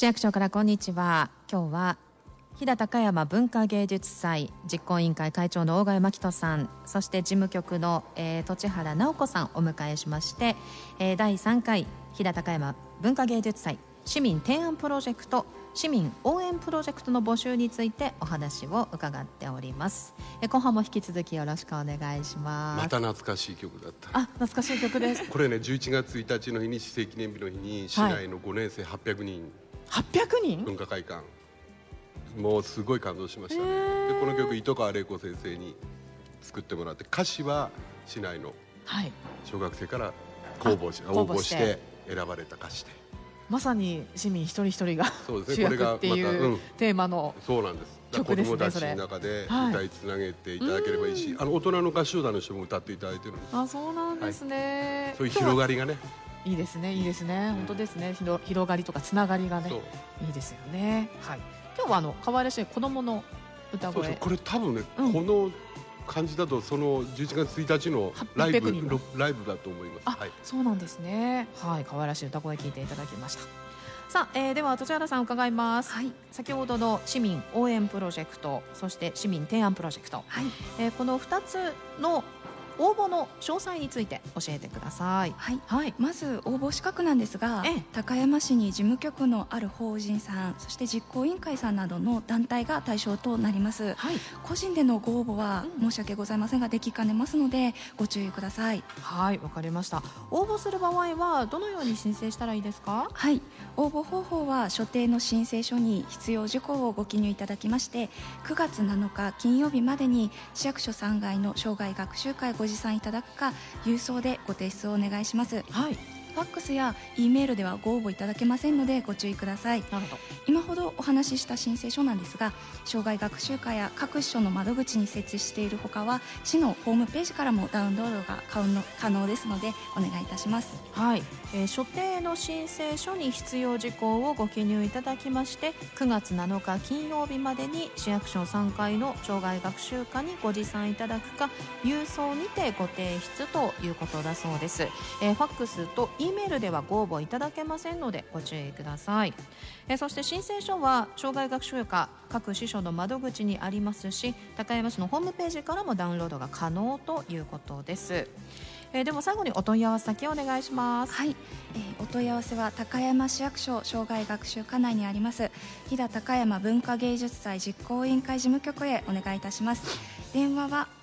市役所からこんにちは。今日は飛騨高山文化芸術祭実行委員会会長の大貝真人さん、そして事務局の、栃原直子さんをお迎えしまして、第3回飛騨高山文化芸術祭市民提案プロジェクト市民応援プロジェクトの募集についてお話を伺っております。後半も引き続きよろしくお願いします。 また懐かしい曲だった。 懐かしい曲です。 これね、11月1日の日に市政記念日の日に市内の5年生800人、 800人文化会館、もうすごい感動しましたね。でこの曲糸川玲子先生に作ってもらって、歌詞は市内の小学生から応募して選ばれた歌詞で、 まさに市民一人一人が主役っていうテーマの曲ですね。 子供たちの中で歌いつなげていただければいいし、大人の合唱団の人も歌っていただいてるんです。 そうなんですね。 そういう広がりがね、 いいですね、いいですね、本当ですね。広がりとかつながりがね、いいですよね。今日は可愛らしい子供の歌声。 これ多分ね、この感じだとその11月1日のライブだと思います。 そうなんですね。可愛らしい歌声聞いていただきました。さあ、では栃原さん伺います。先ほどの市民応援プロジェクト、そして市民提案プロジェクト、この2つの応募の詳細について教えてください。 まず応募資格なんですが、高山市に事務局のある法人さん、そして実行委員会さんなどの団体が対象となります。個人でのご応募は申し訳ございませんができかねますのでご注意ください。 わかりました。応募する場合はどのように申請したらいいですか？ 応募方法は所定の申請書に必要事項をご記入いただきまして、9月7日金曜日までに市役所3階の生涯学習会ご持参いただくか、郵送でご提出をお願いします。ファックスや E メールではご応募いただけませんのでご注意ください。今ほどお話しした申請書なんですが、生涯学習会や各市所の窓口に設置しているほかは市のホームページからもダウンロードが可能ですのでお願いいたします。 所定の申請書に必要事項をご記入いただきまして、9月7日金曜日までに市役所3階の生涯学習課にご持参いただくか、郵送にてご提出ということだそうです。ファックスとE メールではご応募いただけませんのでご注意ください。そして申請書は生涯学習課各支所の窓口にありますし、高山市のホームページからもダウンロードが可能ということです。でも最後にお問い合わせ先をお願いします。 お問い合わせは高山市役所生涯学習課内にあります飛騨高山文化芸術祭実行委員会事務局へお願いいたします。電話は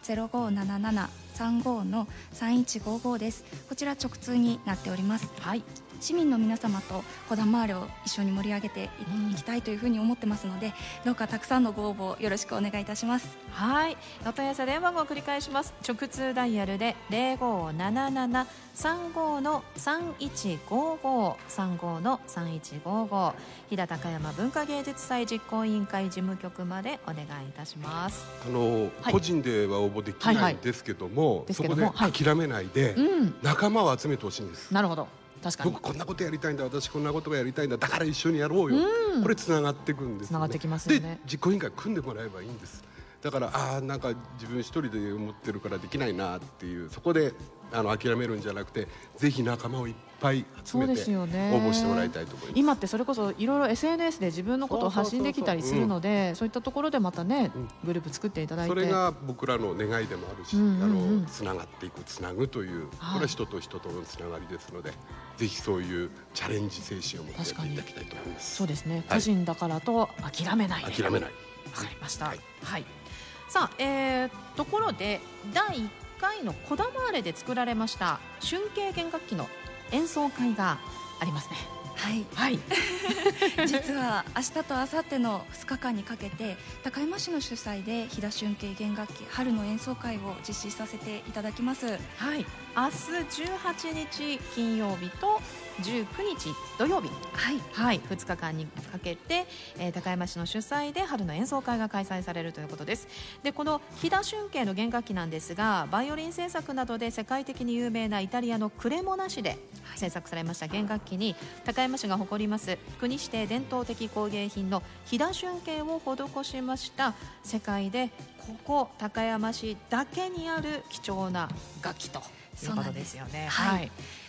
0577-35-3155です。こちら直通になっております。市民の皆様と小田回りを一緒に盛り上げていきたいというふうに思ってますので、どうかたくさんのご応募よろしくお願いいたします。 お問い合わせ電話番号を繰り返します。直通ダイヤルで 0577-35-3155 35-3155 飛騨高山文化芸術祭実行委員会事務局までお願いいたします。 個人では応募できないんですけども、そこで諦めないで仲間を集めてほしいんです。 なるほど。 僕こんなことやりたいんだ、私こんなことがやりたいんだ、だから一緒にやろうよ、これつながっていくんですよね。 つながってきますよね。 で実行委員会組んでもらえばいいんです。だからなんか自分一人で思ってるからできないなっていう、そこで諦めるんじゃなくて、ぜひ仲間をいっぱい集めて応募してもらいたいと思います。 今ってそれこそいろいろ SNS で自分のことを発信できたりするので、そういったところでまたね、グループ作っていただいて、 それが僕らの願いでもあるし、つながっていく、つなぐという、これは人と人とのつながりですので、ぜひそういうチャレンジ精神を持ってやっていただきたいと思います。 そうですね、個人だからと諦めない。わかりました。さあ、ところで第1回のこだまわれで作られました春景弦楽器の演奏会がありますね。 実は明日と明後日の2日間にかけて高山市の主催で飛騨春景弦楽器春の演奏会を実施させていただきます。 明日18日金曜日と19日土曜日、2日間にかけて、高山市の主催で春の演奏会が開催されるということです。でこの飛騨春景の弦楽器なんですが、バイオリン製作などで世界的に有名なイタリアのクレモナ市で製作されました弦楽器に、高山市が誇ります国指定伝統的工芸品の飛騨春景を施しました、世界でここ高山市だけにある貴重な楽器ということですよね。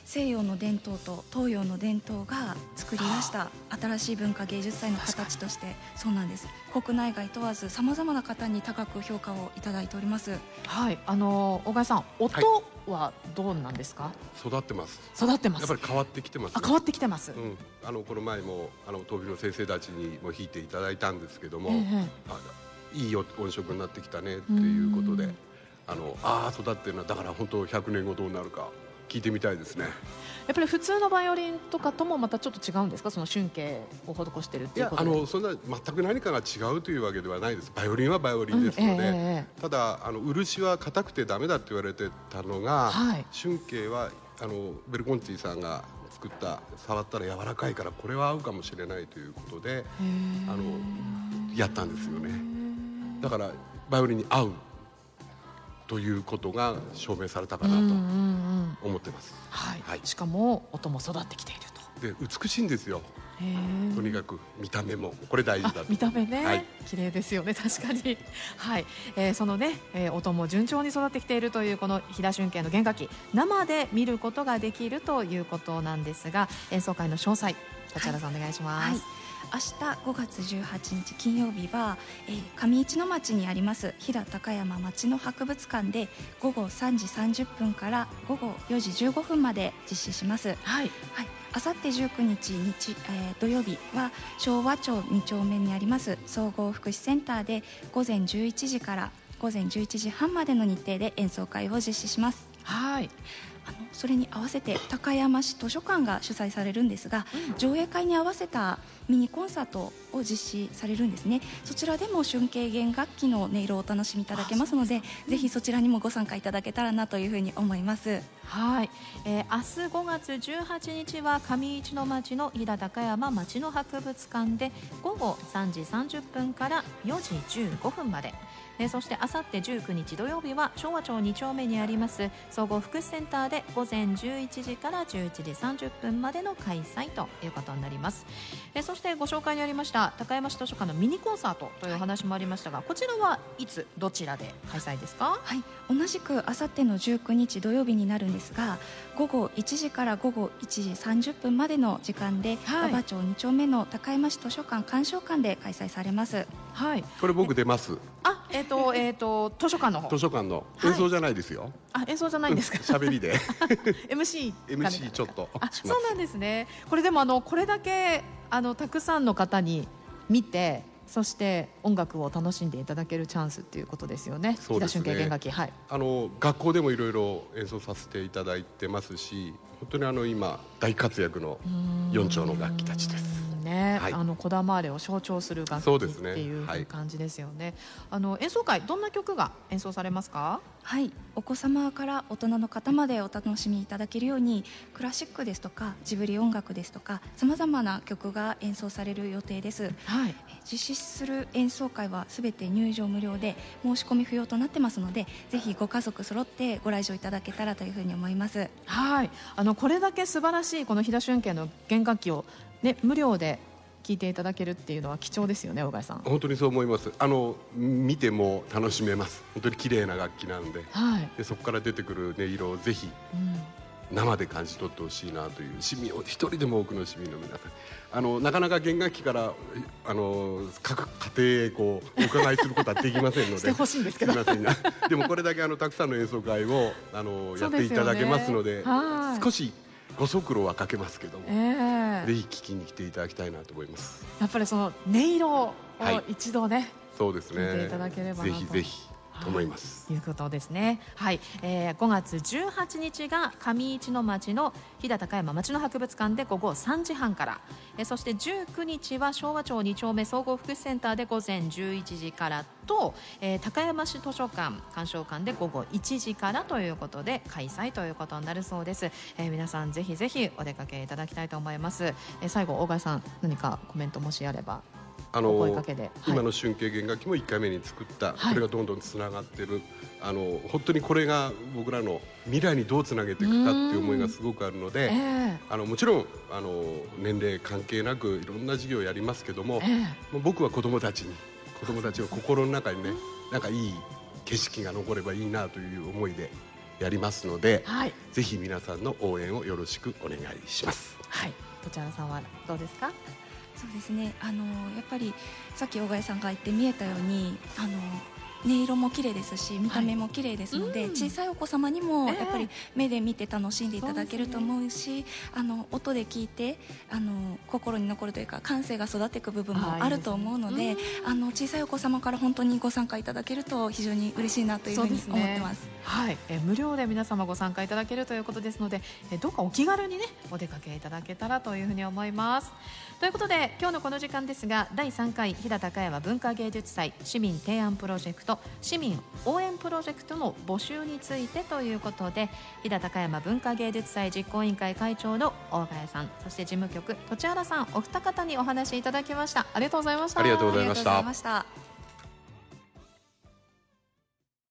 西洋の伝統と東洋の伝統が作り出した新しい文化芸術祭の形として、そうなんです、国内外問わずさまざまな方に高く評価をいただいております。 はい、小川さん、音はどうなんですか？ 育ってます。 育ってます。 やっぱり変わってきてます、ね。 変わってきてます。 この前も東美の先生たちにも弾いていただいたんですけども、いい音色になってきたねっていうことで、育ってるな、だから本当100年後どうなるか聞いてみたいですね。 やっぱり普通のバイオリンとかともまたちょっと違うんですか、その春景を施しているっていうことで。 そんな全く何かが違うというわけではないです。バイオリンはバイオリンですので、ただ漆は硬くてダメだって言われてたのが、春景はベルコンティさんが作った触ったら柔らかいからこれは合うかもしれないということでやったんですよね。だからバイオリンに合うということが証明されたかなと思ってます。 しかも音も育ってきていると。 で美しいんですよ。とにかく見た目もこれ大事だと。 見た目ね、綺麗ですよね、確かに。そのね、音も順調に育ってきているというこの飛騨春景の弦楽器、生で見ることができるということなんですが、演奏会の詳細、立原さんお願いします。 明日5月18日金曜日は、上市の町にあります飛騨高山町の博物館で午後3時30分から午後4時15分まで実施します。あさって19日土曜日は昭和町2丁目にあります総合福祉センターで午前11時から午前11時半までの日程で演奏会を実施します。それに合わせて高山市図書館が主催されるんですが、上映会に合わせたミニコンサートを実施されるんですね。そちらでも春景弦楽器の音色をお楽しみいただけますので、ぜひそちらにもご参加いただけたらなというふうに思います。 明日5月18日は上市の町の飛騨高山町の博物館で午後3時30分から4時15分まで、そしてあさって19日土曜日は昭和町2丁目にあります総合福祉センターで午前11時から11時30分までの開催ということになります。そしてご紹介にありました高山市図書館のミニコンサートというお話もありましたが、こちらはいつどちらで開催ですか？ 同じくあさっての19日土曜日になるんですが、午後1時から午後1時30分までの時間で馬場町2丁目の高山市図書館鑑賞館で開催されます。 これ僕出ます。 図書館の方。 図書館の演奏じゃないですよ。 演奏じゃないんですか。 喋りで MC ちょっとそうなんですね。これでもこれだけたくさんの方に見て、そして音楽を楽しんでいただけるチャンスっていうことですよね。飛騨春景弦楽器、 学校でもいろいろ演奏させていただいてますし、本当に今大活躍の4丁の楽器たちですね。こだまわれを象徴する楽器っていう感じですよね。演奏会どんな曲が演奏されますか？ お子様から大人の方までお楽しみいただけるように、クラシックですとかジブリ音楽ですとかさまざまな曲が演奏される予定です。実施する演奏会はすべて入場無料で申し込み不要となってますので、ぜひご家族揃ってご来場いただけたらというふうに思います。 これだけ素晴らしいこの飛騨春景の弦楽器を、無料で聴いていただけるっていうのは貴重ですよね、小川さん。 本当にそう思います。見ても楽しめます。本当に綺麗な楽器なんで、でそこから出てくる音色をぜひ生で感じ取ってほしいなという市民を、一人でも多くの市民の皆さん、なかなか弦楽器から各家庭へお伺いすることはできませんのでしてほしいんですけどでもこれだけたくさんの演奏会をやっていただけますので、少しご足労はかけますけども、ぜひ聞きに来ていただきたいなと思います。 やっぱりその音色を一度ね、 そうですね、 聞いていただければなと、 ぜひぜひと思います。 いうことですね。5月18日が上市の町の飛騨高山町の博物館で午後3時半から、そして19日は昭和町2丁目総合福祉センターで午前11時からと、高山市図書館鑑賞館で午後1時からということで開催ということになるそうです。皆さんぜひぜひお出かけいただきたいと思います。最後大貝さん、何かコメントもしあれば。お声かけで、 今の春景弦楽器も1回目に作った、これがどんどんつながってる、本当にこれが僕らの未来にどうつなげていくかっていう思いがすごくあるので、もちろん年齢関係なくいろんな授業をやりますけども、僕は子どもたちの心の中にね、なんかいい景色が残ればいいなという思いでやりますので、 はい、 ぜひ皆さんの応援をよろしくお願いします。 はい、栃原さんはどうですか？ そうですね、やっぱりさっき大貝さんが言って見えたように音色も綺麗ですし見た目も綺麗ですので、小さいお子様にもやっぱり目で見て楽しんでいただけると思うし、音で聞いて心に残るというか感性が育っていく部分もあると思うので、小さいお子様から本当にご参加いただけると非常に嬉しいなというふうに思ってます。 はい、無料で皆様ご参加いただけるということですので、どうかお気軽にねお出かけいただけたらというふうに思います。ということで今日のこの時間ですが、第3回飛騨高山文化芸術祭市民提案プロジェクト市民応援プロジェクトの募集についてということで、飛騨高山文化芸術祭実行委員会会長の大貝さん、そして事務局栃原さん、お二方にお話しいただきました。ありがとうございました。 ありがとうございました。